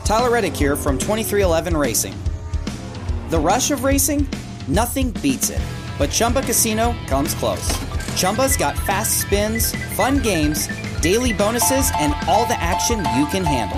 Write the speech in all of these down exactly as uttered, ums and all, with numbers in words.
Tyler Reddick here from twenty-three eleven Racing. The rush of racing? Nothing beats it. But Chumba Casino comes close. Chumba's got fast spins, fun games, daily bonuses, and all the action you can handle.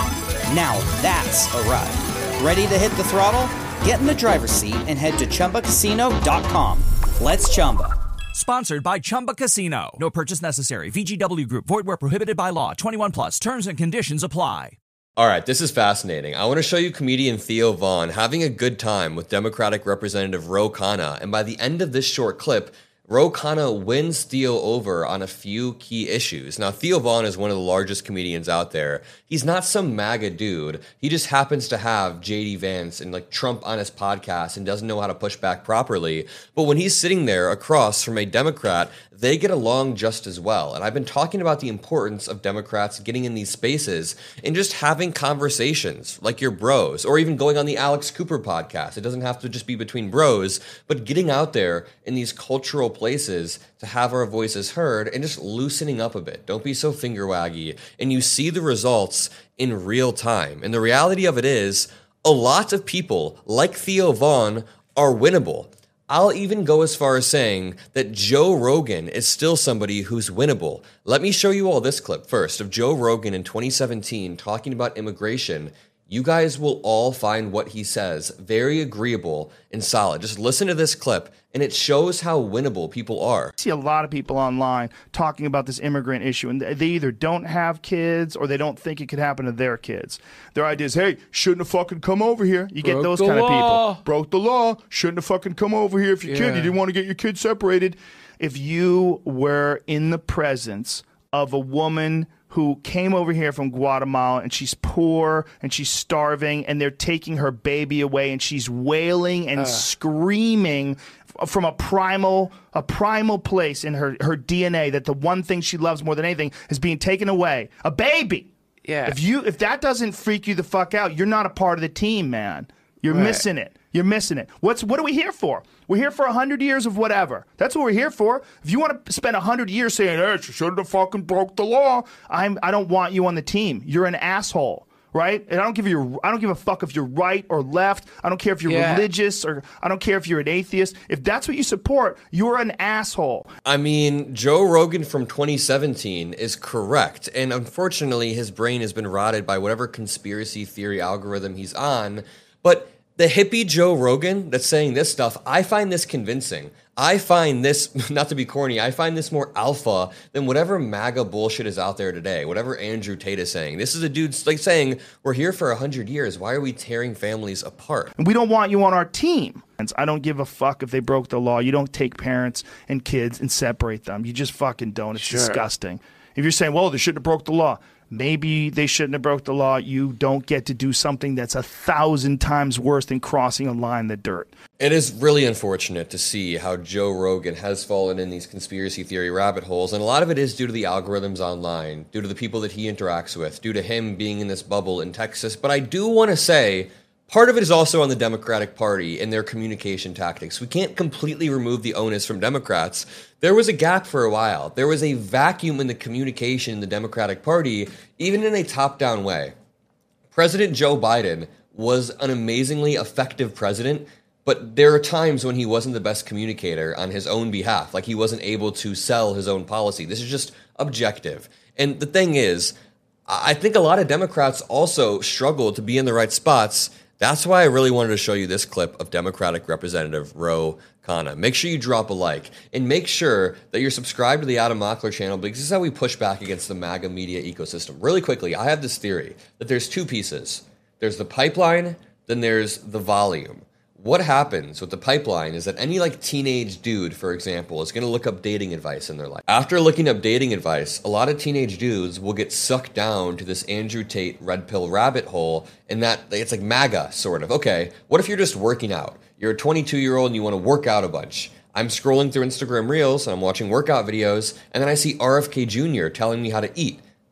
Now that's a ride. Ready to hit the throttle? Get in the driver's seat and head to Chumba Casino dot com. Let's Chumba. Sponsored by Chumba Casino. No purchase necessary. V G W Group. Void where prohibited by law. twenty-one plus. Terms and conditions apply. All right, this is fascinating. I want to show you comedian Theo Von having a good time with Democratic Representative Ro Khanna, and by the end of this short clip, Ro Khanna wins Theo over on a few key issues. Now, Theo Von is one of the largest comedians out there. He's not some MAGA dude. He just happens to have J D Vance and like Trump on his podcast and doesn't know how to push back properly. But when he's sitting there across from a Democrat, they get along just as well. And I've been talking about the importance of Democrats getting in these spaces and just having conversations like your bros, or even going on the Alex Cooper podcast. It doesn't have to just be between bros, but getting out there in these cultural places to have our voices heard and just loosening up a bit. Don't be so finger waggy. And you see the results in real time. And the reality of it is, a lot of people like Theo Von are winnable. I'll even go as far as saying that Joe Rogan is still somebody who's winnable. Let me show you all this clip first of Joe Rogan in twenty seventeen talking about immigration. You guys will all find what he says very agreeable and solid. Just listen to this clip, and it shows how winnable people are. I see a lot of people online talking about this immigrant issue, and they either don't have kids or they don't think it could happen to their kids. Their idea is, hey, shouldn't have fucking come over here. You Broke get those the kind law. of people. Broke the law. Shouldn't have fucking come over here if your Yeah. kid, you didn't want to get your kid separated. If you were in the presence of a woman who came over here from Guatemala and she's poor and she's starving and they're taking her baby away and she's wailing and Uh. screaming f- from a primal a primal place in her, her D N A that the one thing she loves more than anything is being taken away. A baby. Yeah. If you if that doesn't freak you the fuck out, you're not a part of the team, man. You're Right. missing it. You're missing it. What's what are we here for? We're here for a hundred years of whatever. That's what we're here for. If you want to spend a hundred years saying, "Hey, she shouldn't have fucking broke the law," I'm I don't want you on the team. You're an asshole, right? And I don't give you I don't give a fuck if you're right or left. I don't care if you're Yeah. religious or I don't care if you're an atheist. If that's what you support, you're an asshole. I mean, Joe Rogan from twenty seventeen is correct. And unfortunately, his brain has been rotted by whatever conspiracy theory algorithm he's on. But the hippie Joe Rogan that's saying this stuff, I find this convincing. I find this, not to be corny, I find this more alpha than whatever MAGA bullshit is out there today, whatever Andrew Tate is saying. This is a dude like saying, we're here for one hundred years. Why are we tearing families apart? And we don't want you on our team. I don't give a fuck if they broke the law. You don't take parents and kids and separate them. You just fucking don't. It's Sure. disgusting. If you're saying, well, they shouldn't have broke the law. Maybe they shouldn't have broke the law. You don't get to do something that's a thousand times worse than crossing a line in the dirt. It is really unfortunate to see how Joe Rogan has fallen in these conspiracy theory rabbit holes, and a lot of it is due to the algorithms online, due to the people that he interacts with, due to him being in this bubble in Texas. But I do want to say, part of it is also on the Democratic Party and their communication tactics. We can't completely remove the onus from Democrats. There was a gap for a while. There was a vacuum in the communication in the Democratic Party, even in a top-down way. President Joe Biden was an amazingly effective president, but there are times when he wasn't the best communicator on his own behalf, like he wasn't able to sell his own policy. This is just objective. And the thing is, I think a lot of Democrats also struggle to be in the right spots. That's why I really wanted to show you this clip of Democratic Representative Ro Khanna. Make sure you drop a like, and make sure that you're subscribed to the Adam Mockler channel, because this is how we push back against the MAGA media ecosystem. Really quickly, I have this theory that there's two pieces. There's the pipeline, then there's the volume. What happens with the pipeline is that any like teenage dude, for example, is going to look up dating advice in their life. After looking up dating advice, a lot of teenage dudes will get sucked down to this Andrew Tate red pill rabbit hole, and that it's like MAGA sort of. Okay, what if you're just working out? You're a twenty-two year old and you want to work out a bunch. I'm scrolling through Instagram Reels and I'm watching workout videos, and then I see R F K Junior telling me how to eat.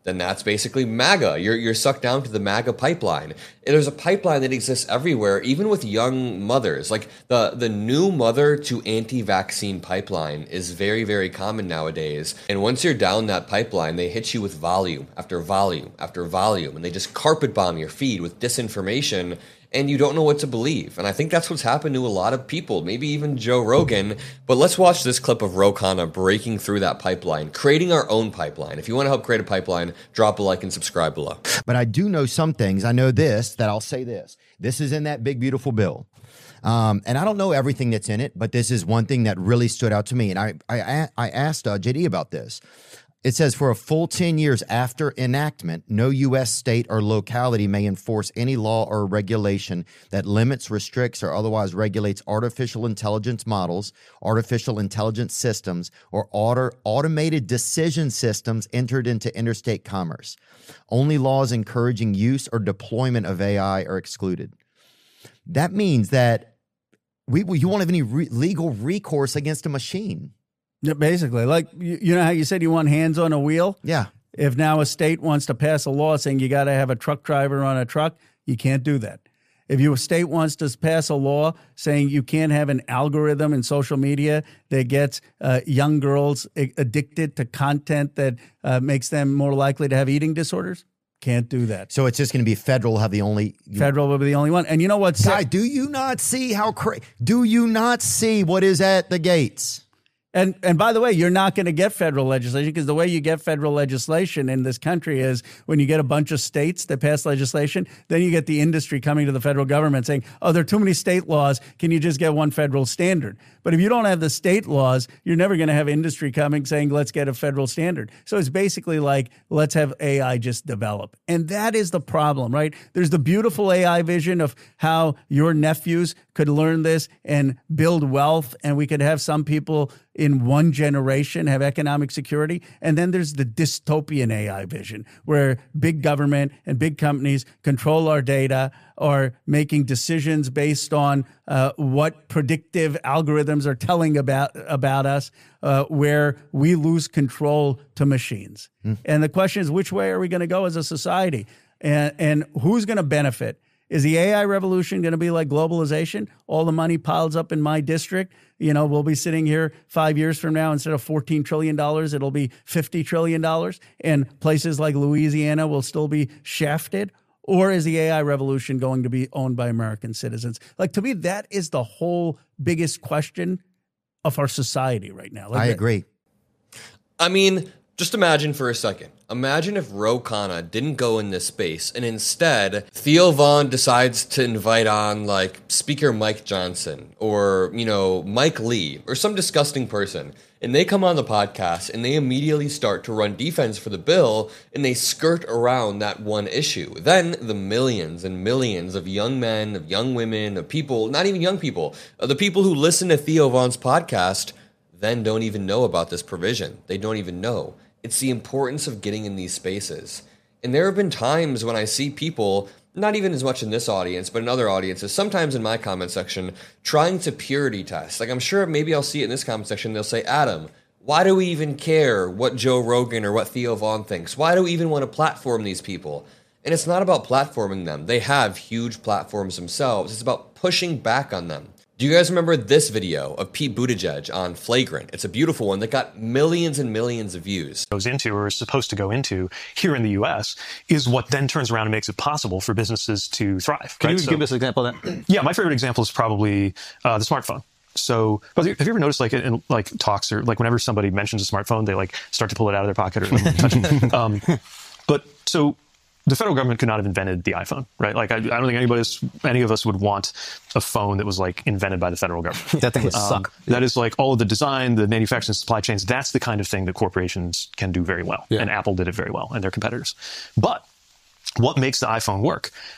then that's basically MAGA. You're, you're sucked down to the MAGA pipeline. And there's a pipeline that exists everywhere, even with young mothers. Like the, the new mother to anti-vaccine pipeline is very, very common nowadays. And once you're down that pipeline, they hit you with volume after volume after volume. And they just carpet bomb your feed with disinformation, and you don't know what to believe. And I think that's what's happened to a lot of people, maybe even Joe Rogan. But let's watch this clip of Ro Khanna breaking through that pipeline, creating our own pipeline. If you want to help create a pipeline, drop a like and subscribe below. But I do know some things. I know this, that I'll say this. This is in that big, beautiful bill. Um, and I don't know everything that's in it, but this is one thing that really stood out to me. And I, I, I asked uh, J D about this. It says, for a full ten years after enactment, no U S state or locality may enforce any law or regulation that limits, restricts, or otherwise regulates artificial intelligence models, artificial intelligence systems, or auto automated decision systems entered into interstate commerce. Only laws encouraging use or deployment of A I are excluded. That means that we, you won't have any re legal recourse against a machine. Yeah, basically, like, you, you know how you said you want hands on a wheel? Yeah. If now a state wants to pass a law saying you got to have a truck driver on a truck, you can't do that. If your state wants to pass a law saying you can't have an algorithm in social media that gets uh, young girls addicted to content that uh, makes them more likely to have eating disorders, can't do that. So it's just going to be federal have the only... Federal will be the only one. And you know what's... Guy, do you not see how crazy... Do you not see what is at the gates? And and by the way, you're not going to get federal legislation, because the way you get federal legislation in this country is when you get a bunch of states that pass legislation, then you get the industry coming to the federal government saying, oh, there are too many state laws. Can you just get one federal standard? But if you don't have the state laws, you're never going to have industry coming saying, let's get a federal standard. So it's basically like, let's have A I just develop. And that is the problem, right? There's the beautiful A I vision of how your nephews could learn this and build wealth, and we could have some people in one generation have economic security. And then there's the dystopian A I vision, where big government and big companies control our data, are making decisions based on uh, what predictive algorithms are telling about about us, uh, where we lose control to machines. Mm. And the question is, which way are we going to go as a society? And, and who's going to benefit? Is the A I revolution going to be like globalization? All the money piles up in my district. You know, we'll be sitting here five years from now, instead of fourteen trillion dollars, it'll be fifty trillion dollars. And places like Louisiana will still be shafted. Or is the A I revolution going to be owned by American citizens? Like, to me, that is the whole biggest question of our society right now. Like, I agree. I mean, just imagine for a second. Imagine if Ro Khanna didn't go in this space, and instead Theo Von decides to invite on, like, Speaker Mike Johnson or, you know, Mike Lee or some disgusting person. And they come on the podcast and they immediately start to run defense for the bill, and they skirt around that one issue. Then the millions and millions of young men, of young women, of people, not even young people, of the people who listen to Theo Von's podcast then don't even know about this provision. They don't even know. It's the importance of getting in these spaces. And there have been times when I see people, not even as much in this audience, but in other audiences, sometimes in my comment section, trying to purity test. Like, I'm sure maybe I'll see it in this comment section. They'll say, Adam, why do we even care what Joe Rogan or what Theo Von thinks? Why do we even want to platform these people? And it's not about platforming them. They have huge platforms themselves. It's about pushing back on them. Do you guys remember this video of Pete Buttigieg on Flagrant? It's a beautiful one that got millions and millions of views. Goes into, or is supposed to go into, here in the U S, is what then turns around and makes it possible for businesses to thrive. Can right? you so, give us an example of that? Yeah, my favorite example is probably uh, the smartphone. So, have you ever noticed, like, in like talks, or like whenever somebody mentions a smartphone, they like start to pull it out of their pocket or touch it? Um, but so. The federal government could not have invented the iPhone, right? Like, I, I don't think anybody's, any of us would want a phone that was, like, invented by the federal government. That thing would um, suck. That is, like, all of the design, the manufacturing supply chains, that's the kind of thing that corporations can do very well. Yeah. And Apple did it very well, and their competitors. But what makes the iPhone work?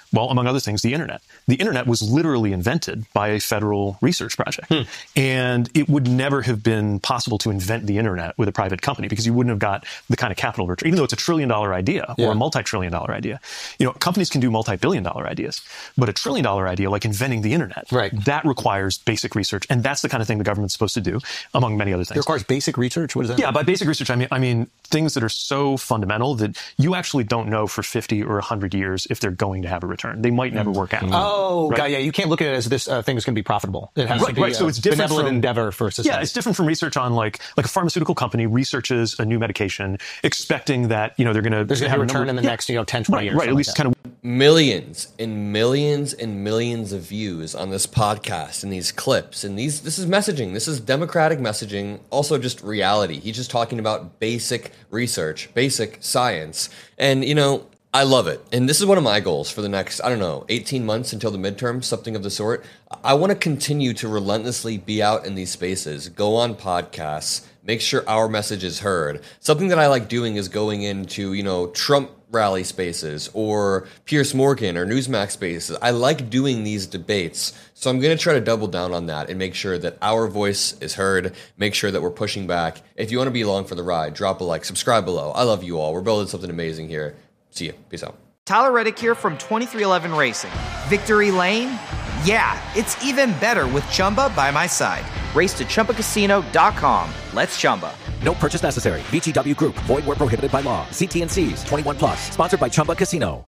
Well, among other things, the internet. The internet was literally invented by a federal research project. Hmm. And it would never have been possible to invent the internet with a private company because you wouldn't have got the kind of capital return, even though it's a trillion dollar idea yeah. or a multi-trillion dollar idea. You know, companies can do multi-billion dollar ideas, but a trillion dollar idea like inventing the internet, right. that requires basic research. And that's the kind of thing the government's supposed to do, among many other things. It requires basic research? What does that Yeah, mean? by basic research, I mean, I mean things that are so fundamental that you actually don't know for fifty or one hundred years if they're going to have a return. They might never work out. Oh, right? God, yeah. You can't look at it as this uh, thing is going to be profitable. It has right, to be right. a So it's different benevolent from, endeavor for society. Yeah, it's different from research on like like a pharmaceutical company researches a new medication, expecting that you know they're going to there's going to be a return number, in the yeah. next you know ten, twenty right, years. Right, at least like kind of millions and millions and millions of views on this podcast and these clips and these. This is messaging. This is democratic messaging. Also, just reality. He's just talking about basic research, basic science, and you know. I love it. And this is one of my goals for the next, I don't know, eighteen months until the midterm, something of the sort. I want to continue to relentlessly be out in these spaces, go on podcasts, make sure our message is heard. Something that I like doing is going into, you know, Trump rally spaces or Piers Morgan or Newsmax spaces. I like doing these debates. So I'm going to try to double down on that and make sure that our voice is heard, make sure that we're pushing back. If you want to be along for the ride, drop a like, subscribe below. I love you all. We're building something amazing here. See you. Peace out. Tyler Reddick here from twenty-three eleven Racing. Victory Lane? Yeah, it's even better with Chumba by my side. Race to Chumba Casino dot com. Let's Chumba. No purchase necessary. V G W Group. Void where prohibited by law. See T and C's. twenty-one plus. Sponsored by Chumba Casino.